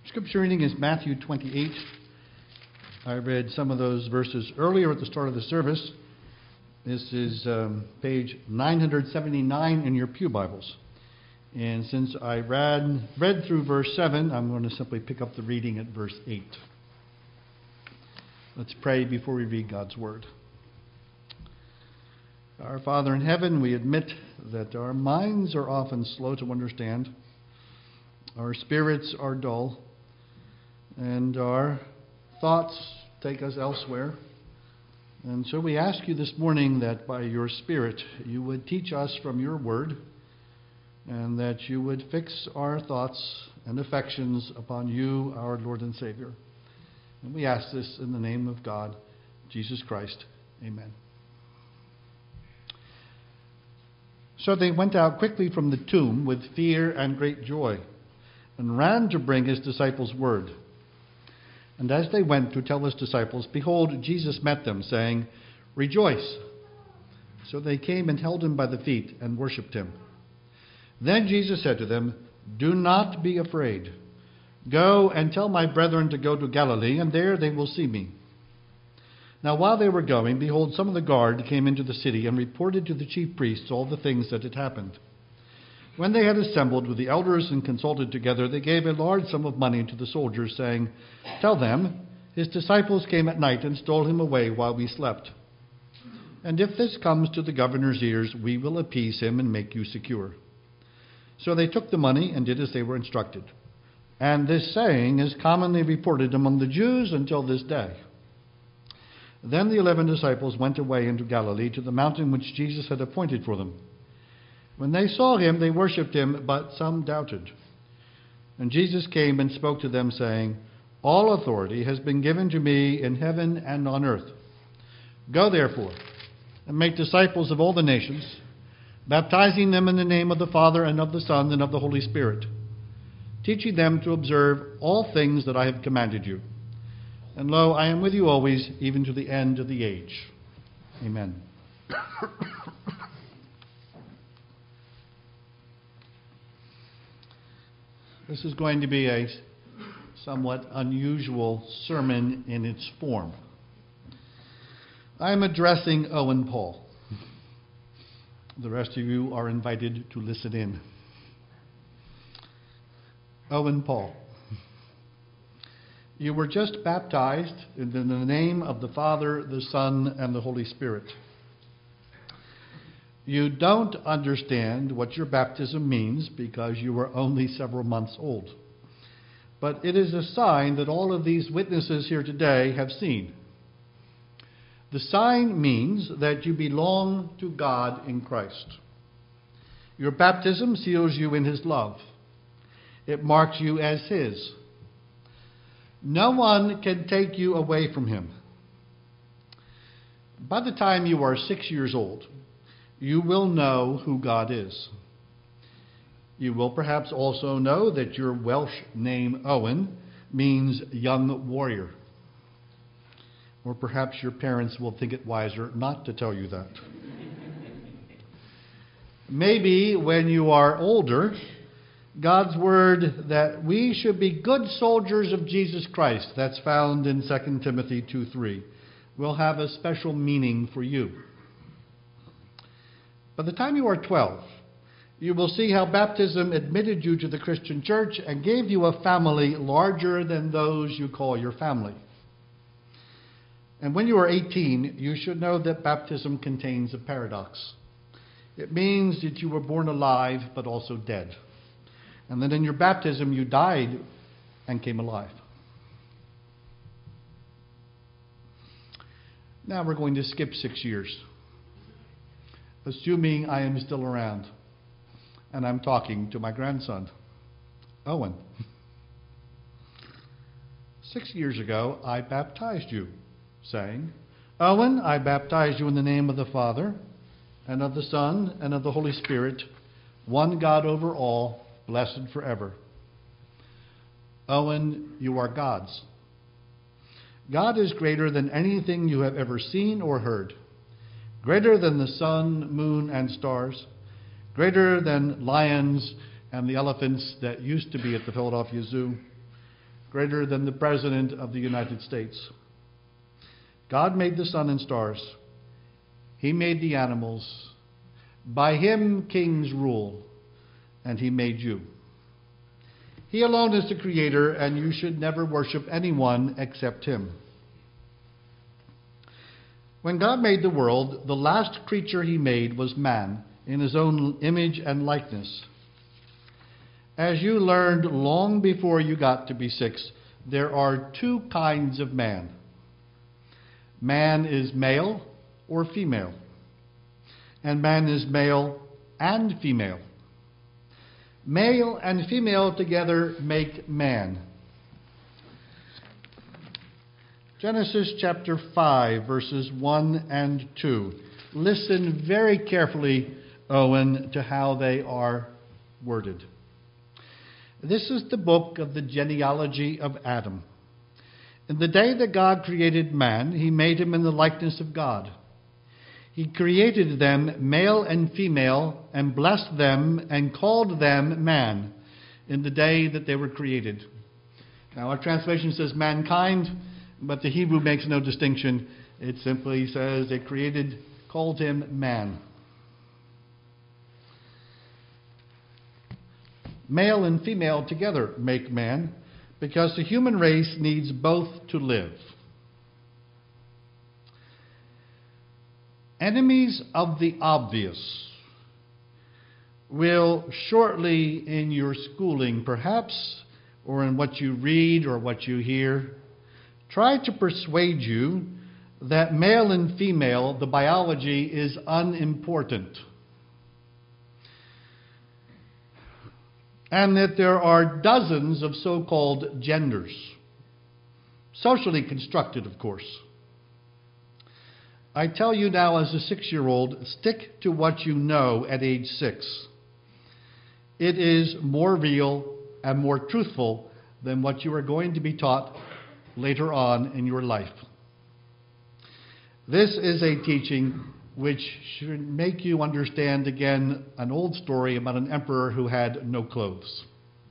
Scripture reading is Matthew 28. I read some of those verses earlier at the start of the service. This is page 979 in your pew Bibles. And since I read through verse 7, I'm going to simply pick up the reading at verse 8. Let's pray before we read God's Word. Our Father in heaven, we admit that our minds are often slow to understand. Our spirits are dull, and our thoughts take us elsewhere. And so we ask you this morning that by your Spirit you would teach us from your word, and that you would fix our thoughts and affections upon you, our Lord and Savior. And we ask this in the name of God, Jesus Christ. Amen. So they went out quickly from the tomb with fear and great joy, and ran to bring his disciples word. And as they went to tell his disciples, behold, Jesus met them, saying, "Rejoice!" So they came and held him by the feet and worshipped him. Then Jesus said to them, "Do not be afraid. Go and tell my brethren to go to Galilee, and there they will see me." Now while they were going, behold, some of the guard came into the city and reported to the chief priests all the things that had happened. When they had assembled with the elders and consulted together, they gave a large sum of money to the soldiers, saying, "Tell them, his disciples came at night and stole him away while we slept. And if this comes to the governor's ears, we will appease him and make you secure." So they took the money and did as they were instructed. And this saying is commonly reported among the Jews until this day. Then the 11 disciples went away into Galilee to the mountain which Jesus had appointed for them. When they saw him, they worshipped him, but some doubted. And Jesus came and spoke to them, saying, "All authority has been given to me in heaven and on earth. Go therefore, and make disciples of all the nations, baptizing them in the name of the Father and of the Son and of the Holy Spirit, teaching them to observe all things that I have commanded you. And lo, I am with you always, even to the end of the age." Amen. This is going to be a somewhat unusual sermon in its form. I am addressing Owen Paul. The rest of you are invited to listen in. Owen Paul, you were just baptized in the name of the Father, the Son, and the Holy Spirit. You don't understand what your baptism means because you were only several months old. But it is a sign that all of these witnesses here today have seen. The sign means that you belong to God in Christ. Your baptism seals you in his love. It marks you as his. No one can take you away from him. By the time you are 6 years old, you will know who God is. You will perhaps also know that your Welsh name, Owen, means young warrior. Or perhaps your parents will think it wiser not to tell you that. Maybe when you are older, God's word that we should be good soldiers of Jesus Christ, that's found in 2 Timothy 2:3, will have a special meaning for you. By the time you are 12, you will see how baptism admitted you to the Christian church and gave you a family larger than those you call your family. And when you are 18, you should know that baptism contains a paradox. It means that you were born alive but also dead. And that in your baptism you died and came alive. Now we're going to skip 6 years, assuming I am still around, and I'm talking to my grandson, Owen. 6 years ago, I baptized you, saying, "Owen, I baptize you in the name of the Father, and of the Son, and of the Holy Spirit, one God over all, blessed forever." Owen, you are God's. God is greater than anything you have ever seen or heard, greater than the sun, moon, and stars, greater than lions and the elephants that used to be at the Philadelphia Zoo, greater than the President of the United States. God made the sun and stars. He made the animals. By him kings rule, and he made you. He alone is the creator, and you should never worship anyone except him. When God made the world, the last creature he made was man, in his own image and likeness. As you learned long before you got to be 6, there are 2 kinds of man. Man is male or female, and man is male and female. Male and female together make man. Genesis chapter 5, verses 1 and 2. Listen very carefully, Owen, to how they are worded. This is the book of the genealogy of Adam. In the day that God created man, he made him in the likeness of God. He created them, male and female, and blessed them and called them man in the day that they were created. Now, our translation says mankind, but the Hebrew makes no distinction. It simply says they called him man. Male and female together make man, because the human race needs both to live. Enemies of the obvious will shortly in your schooling, perhaps, or in what you read or what you hear, try to persuade you that male and female, the biology, is unimportant. And that there are dozens of so-called genders. Socially constructed, of course. I tell you now as a 6-year-old, stick to what you know at age 6. It is more real and more truthful than what you are going to be taught later on in your life. This is a teaching which should make you understand again an old story about an emperor who had no clothes.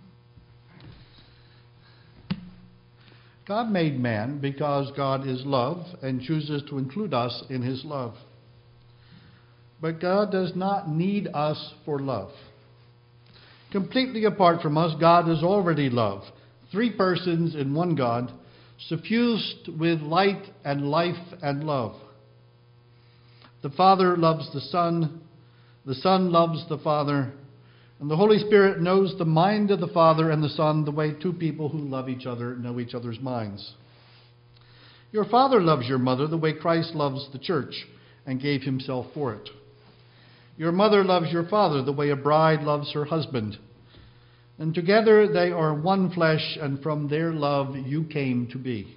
God made man because God is love and chooses to include us in his love. But God does not need us for love. Completely apart from us, God is already love. 3 persons in one God, suffused with light and life and love. The Father loves the Son loves the Father, and the Holy Spirit knows the mind of the Father and the Son the way 2 people who love each other know each other's minds. Your father loves your mother the way Christ loves the church and gave himself for it. Your mother loves your father the way a bride loves her husband. And together they are one flesh, and from their love you came to be.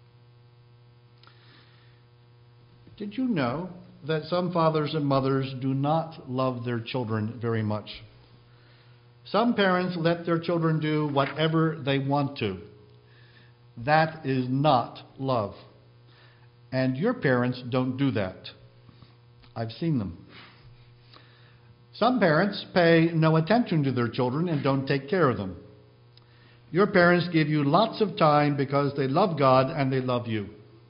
Did you know that some fathers and mothers do not love their children very much? Some parents let their children do whatever they want to. That is not love. And your parents don't do that. I've seen them. Some parents pay no attention to their children and don't take care of them. Your parents give you lots of time because they love God and they love you.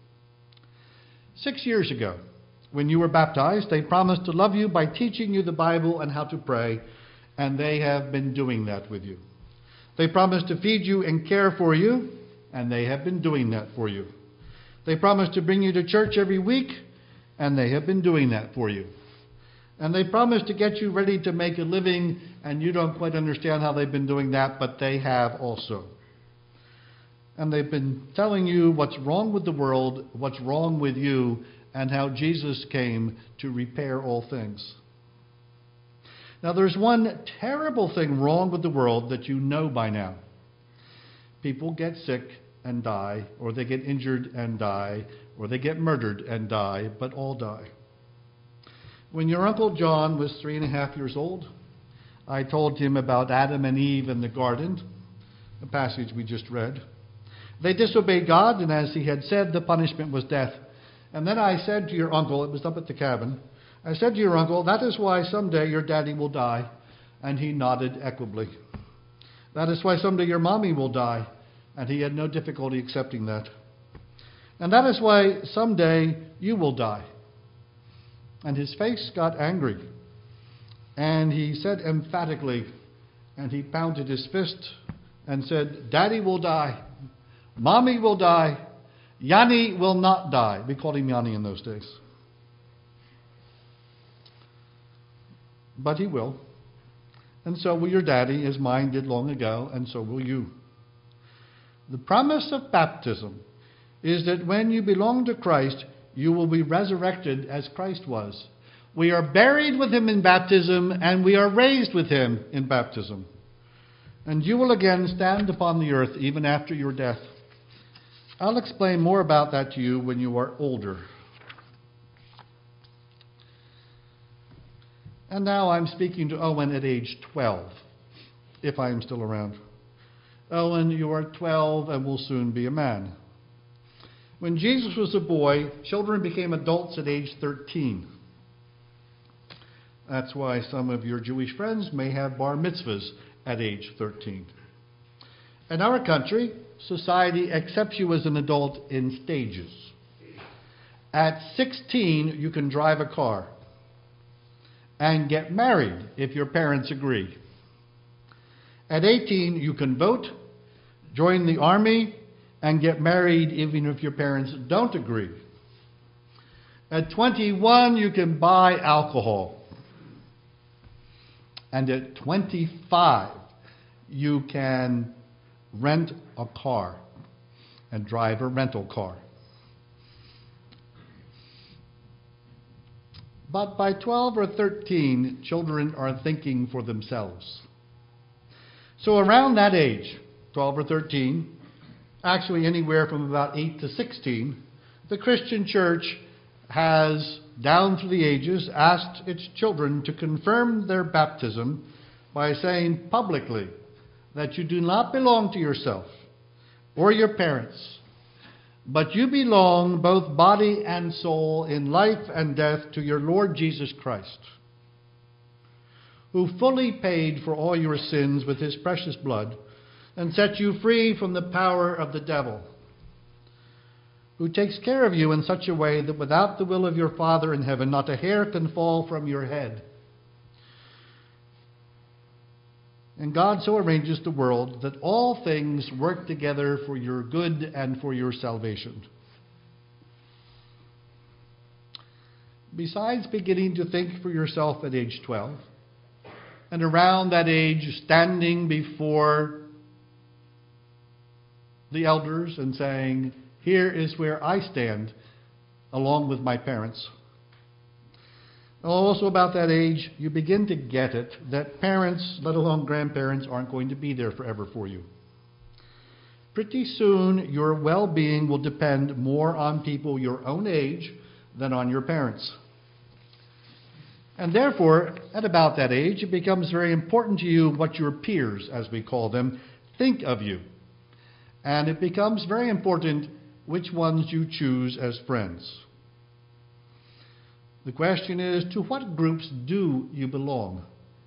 6 years ago, when you were baptized, they promised to love you by teaching you the Bible and how to pray, and they have been doing that with you. They promised to feed you and care for you, and they have been doing that for you. They promised to bring you to church every week, and they have been doing that for you. And they promised to get you ready to make a living, and you don't quite understand how they've been doing that, but they have also. And they've been telling you what's wrong with the world, what's wrong with you, and how Jesus came to repair all things. Now, there's one terrible thing wrong with the world that you know by now. People get sick and die, or they get injured and die, or they get murdered and die, but all die. When your Uncle John was 3.5 years old, I told him about Adam and Eve in the garden, the passage we just read. They disobeyed God, and as he had said, the punishment was death. And then I said to your uncle, it was up at the cabin, I said to your uncle, that is why someday your daddy will die. And he nodded equably. That is why someday your mommy will die. And he had no difficulty accepting that. And that is why someday you will die. And his face got angry. And he said emphatically, and he pounded his fist and said, Daddy will die. Mommy will die. Yanni will not die. We called him Yanni in those days. But he will. And so will your daddy, as mine did long ago, and so will you. The promise of baptism is that when you belong to Christ, you will be resurrected as Christ was. We are buried with him in baptism, and we are raised with him in baptism. And you will again stand upon the earth even after your death. I'll explain more about that to you when you are older. And now I'm speaking to Owen at age 12, if I am still around. Owen, you are 12 and will soon be a man. When Jesus was a boy, children became adults at age 13. That's why some of your Jewish friends may have bar mitzvahs at age 13. In our country, society accepts you as an adult in stages. At 16, you can drive a car and get married if your parents agree. At 18, you can vote, join the army, and get married even if your parents don't agree. At 21, you can buy alcohol. And at 25, you can rent a car and drive a rental car. But by 12 or 13, children are thinking for themselves. So around that age, 12 or 13, actually anywhere from about 8 to 16, the Christian church has, down through the ages, asked its children to confirm their baptism by saying publicly that you do not belong to yourself or your parents, but you belong both body and soul in life and death to your Lord Jesus Christ, who fully paid for all your sins with his precious blood and set you free from the power of the devil, who takes care of you in such a way that without the will of your Father in heaven, not a hair can fall from your head. And God so arranges the world that all things work together for your good and for your salvation. Besides beginning to think for yourself at age 12, and around that age standing before the elders and saying, here is where I stand, along with my parents. Also about that age, you begin to get it that parents, let alone grandparents, aren't going to be there forever for you. Pretty soon, your well-being will depend more on people your own age than on your parents. And therefore, at about that age, it becomes very important to you what your peers, as we call them, think of you. And it becomes very important which ones you choose as friends. The question is, to what groups do you belong?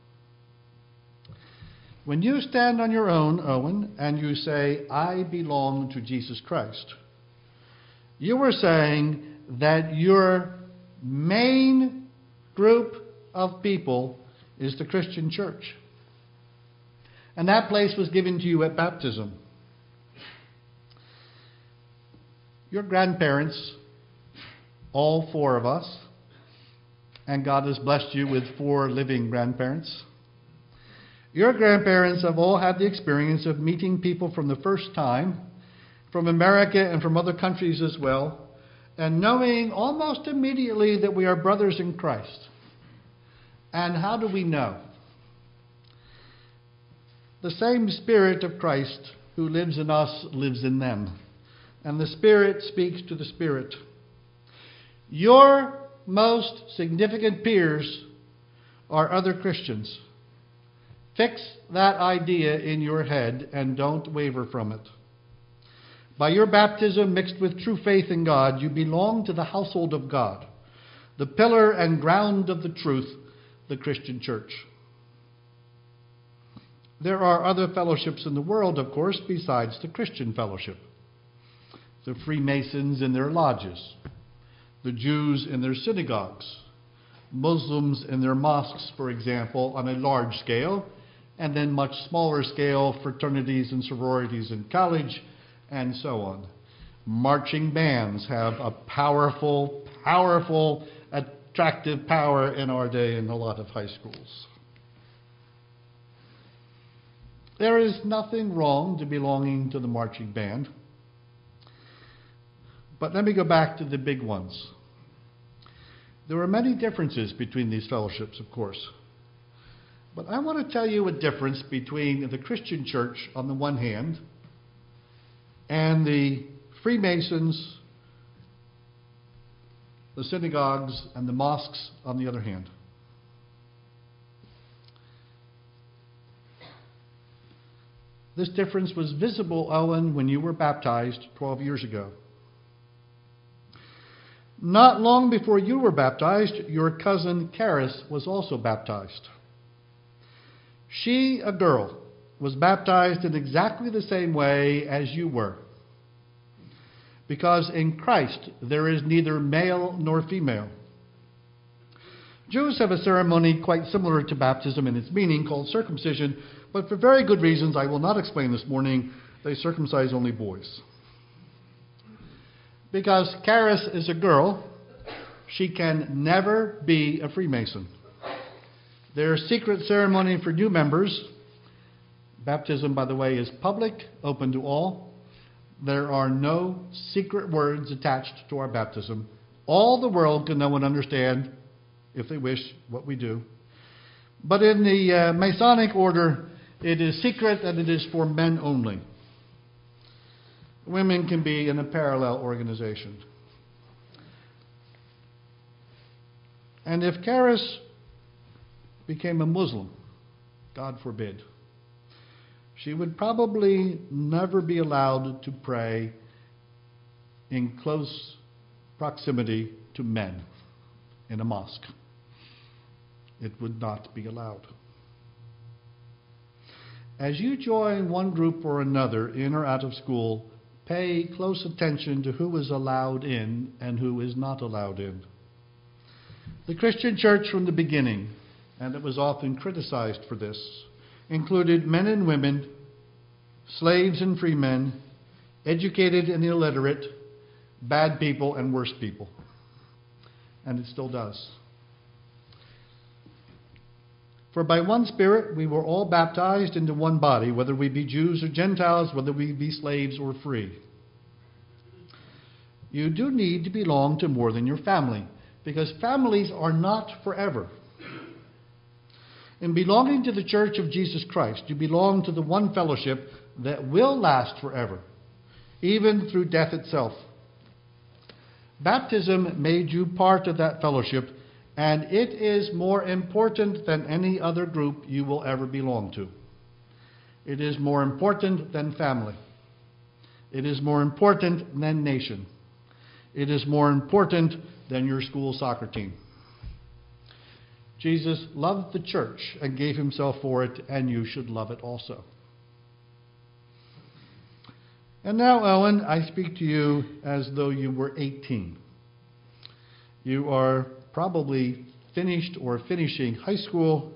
When you stand on your own, Owen, and you say, I belong to Jesus Christ, you are saying that your main group of people is the Christian church. And that place was given to you at baptism. Your grandparents, all four of us, and God has blessed you with 4 living grandparents. Your grandparents have all had the experience of meeting people from the first time, from America and from other countries as well, and knowing almost immediately that we are brothers in Christ. And how do we know? The same Spirit of Christ who lives in us lives in them. And the Spirit speaks to the Spirit. Your most significant peers are other Christians. Fix that idea in your head and don't waver from it. By your baptism mixed with true faith in God, you belong to the household of God, the pillar and ground of the truth, the Christian church. There are other fellowships in the world, of course, besides the Christian fellowship. The Freemasons in their lodges, the Jews in their synagogues, Muslims in their mosques, for example, on a large scale, and then much smaller scale fraternities and sororities in college, and so on. Marching bands have a powerful, attractive power in our day in a lot of high schools. There is nothing wrong to belonging to the marching band. But let me go back to the big ones. There are many differences between these fellowships, of course. But I want to tell you a difference between the Christian church on the one hand and the Freemasons, the synagogues, and the mosques on the other hand. This difference was visible, Owen, when you were baptized 12 years ago. Not long before you were baptized, your cousin Karis was also baptized. She, a girl, was baptized in exactly the same way as you were. Because in Christ there is neither male nor female. Jews have a ceremony quite similar to baptism in its meaning called circumcision, but for very good reasons I will not explain this morning. They circumcise only boys. Because Karis is a girl, she can never be a Freemason. Their secret ceremony for new members, baptism, by the way, is public, open to all. There are no secret words attached to our baptism. All the world can know and understand, if they wish, what we do. But in the Masonic order, it is secret and it is for men only. Women can be in a parallel organization. And if Karis became a Muslim, God forbid, she would probably never be allowed to pray in close proximity to men in a mosque. It would not be allowed. As you join one group or another, in or out of school, pay close attention to who is allowed in and who is not allowed in. The Christian church from the beginning, and it was often criticized for this, included men and women, slaves and free men, educated and illiterate, bad people and worse people. And it still does. For by one Spirit we were all baptized into one body, whether we be Jews or Gentiles, whether we be slaves or free. You do need to belong to more than your family, because families are not forever. In belonging to the Church of Jesus Christ, you belong to the one fellowship that will last forever, even through death itself. Baptism made you part of that fellowship, and it is more important than any other group you will ever belong to. It is more important than family. It is more important than nation. It is more important than your school soccer team. Jesus loved the church and gave himself for it, and you should love it also. And now, Owen, I speak to you as though you were 18. You are probably finished or finishing high school.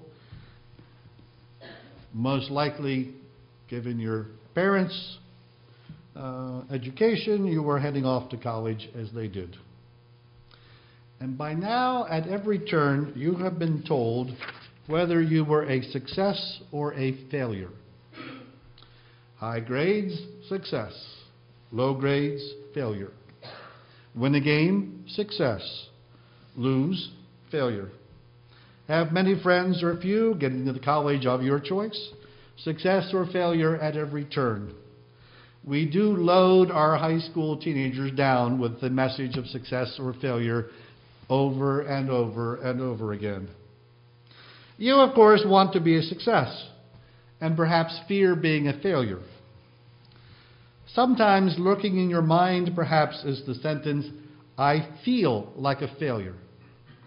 Most likely, given your parents' education, you were heading off to college as they did. And by now, at every turn, you have been told whether you were a success or a failure. High grades, success. Low grades, failure. Win a game, success. Lose, failure. Have many friends or few, get into the college of your choice. Success or failure at every turn. We do load our high school teenagers down with the message of success or failure over and over and over again. You, of course, want to be a success and perhaps fear being a failure. Sometimes lurking in your mind perhaps is the sentence, I feel like a failure.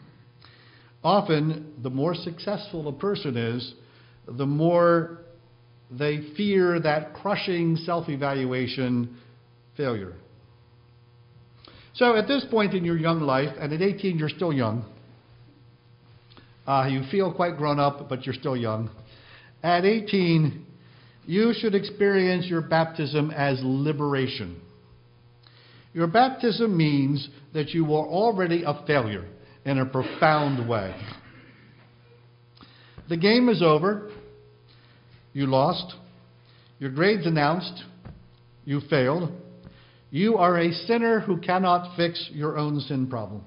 Often, the more successful a person is, the more They fear that crushing self-evaluation failure. So at this point in your young life, and at 18 you're still young, you feel quite grown up, but you're still young. At 18, you should experience your baptism as liberation. Your baptism means that you were already a failure in a profound way. The game is over. You lost. Your grade's announced. You failed. You are a sinner who cannot fix your own sin problem.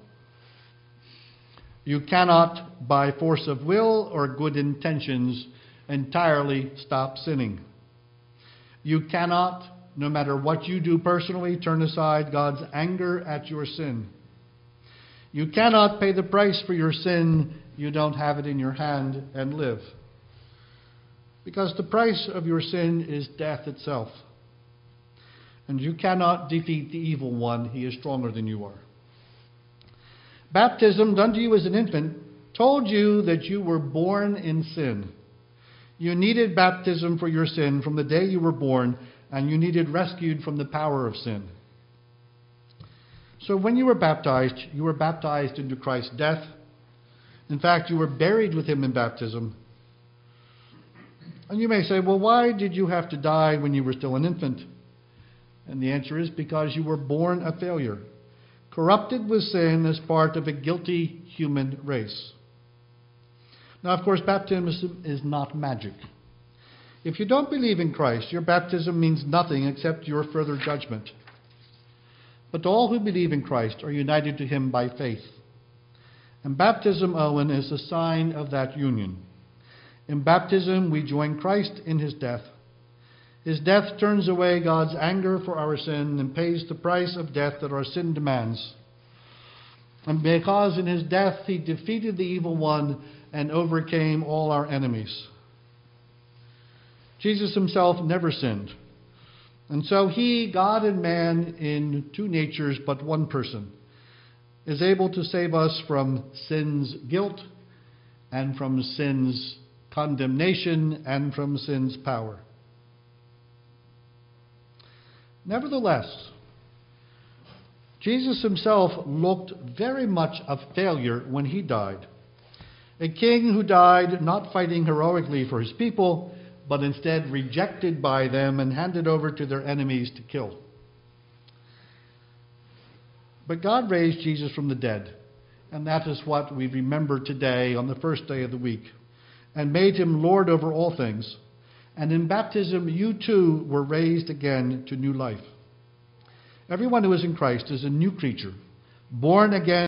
You cannot, by force of will or good intentions, entirely stop sinning. You cannot, no matter what you do personally, turn aside God's anger at your sin. You cannot pay the price for your sin. You don't have it in your hand and live. Because the price of your sin is death itself. And you cannot defeat the evil one. He is stronger than you are. Baptism, done to you as an infant, told you that you were born in sin. You needed baptism for your sin from the day you were born, and you needed rescued from the power of sin. So when you were baptized into Christ's death. In fact, you were buried with him in baptism. And you may say, well, why did you have to die when you were still an infant? And the answer is because you were born a failure, corrupted with sin as part of a guilty human race. Now, of course, baptism is not magic. If you don't believe in Christ, your baptism means nothing except your further judgment. But all who believe in Christ are united to him by faith. And baptism, Owen, is a sign of that union. In baptism, we join Christ in his death. His death turns away God's anger for our sin and pays the price of death that our sin demands. And because in his death he defeated the evil one and overcame all our enemies. Jesus himself never sinned. And so he, God and man in two natures but one person, is able to save us from sin's guilt and from sin's condemnation and from sin's power. Nevertheless, Jesus himself looked very much a failure when he died. A king who died not fighting heroically for his people, but instead rejected by them and handed over to their enemies to kill. But God raised Jesus from the dead, and that is what we remember today on the first day of the week, and made him Lord over all things. And in baptism, you too were raised again to new life. Everyone who is in Christ is a new creature, born again